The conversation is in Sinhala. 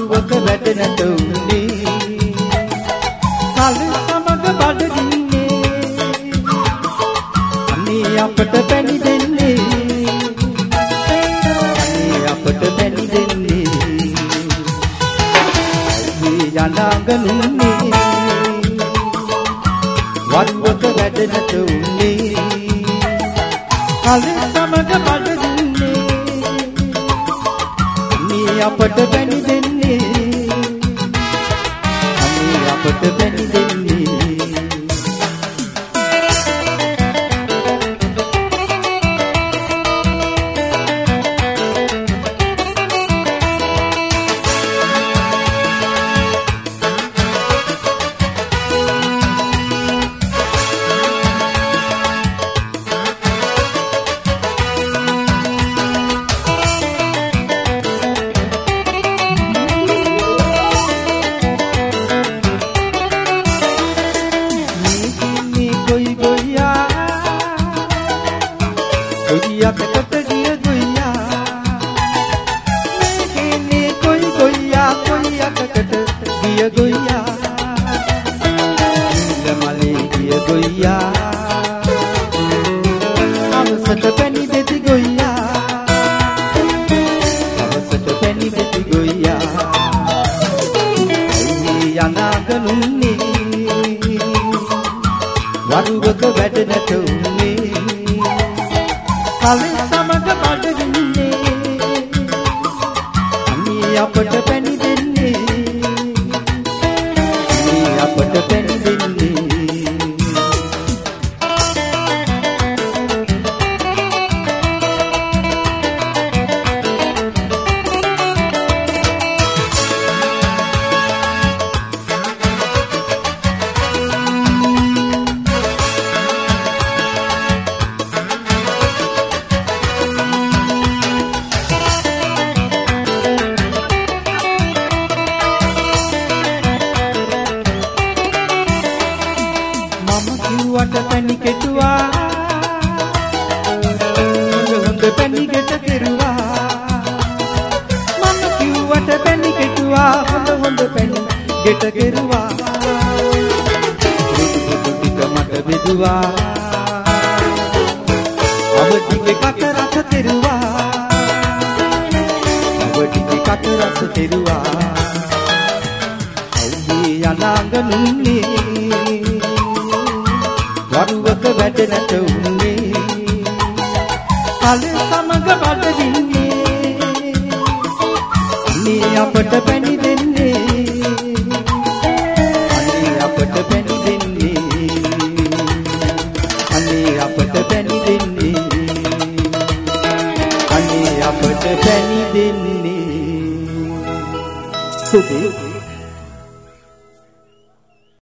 වඩුවක වැඩ නැත උන්නේ කල සමග බඩගින්නේ අනේ අපට පැණි දෙන්නේ අනේ අපට පැණි දෙන්නේ මේ යනාගනුන්නේ වඩුවක වැඩ නැත උන්නේ කල සමග බඩගින්නේ අනේ අපට පැණි දෙන්නේ අනේ අපට පැණි දෙන්නේ Goya කට ගිය ගොයියා මේකේ කොයි ගොයියා කට ගිය ගොයියා ළමලේ ගිය ගොයියා අවසට පැණි දෙති ගොයියා අවසට පැණි දෙති ගොයියා යනාගනුන්නේ වඩුවක වැඩ නැත උන්නේ කල සමග බඩගින්නේ අනේ අපට පැණි දෙන්නේ අනේ අපට පැණි දෙන්නේ වට පැණි කෙටුවා හොඳ පැණි ගෙට කෙරුවා මම කිව්වට පැණි කෙටුවා හොඳ පැණි ගෙට කෙරුවා ටික මට බෙදුවා අවටිගේ කට රස කෙරුවා අවටිගේ කට රස කෙරුවා අවුවේ යනාගනුන්නේ වඩුවක වැඩ නැත උන්නේ කල සමග බඩගින්නේ අනේ අපට පැණි දෙන්නේ අනේ අපට පැණි දෙන්නේ අනේ අපට පැණි දෙන්නේ අනේ අපට පැණි දෙන්නේ සුබේ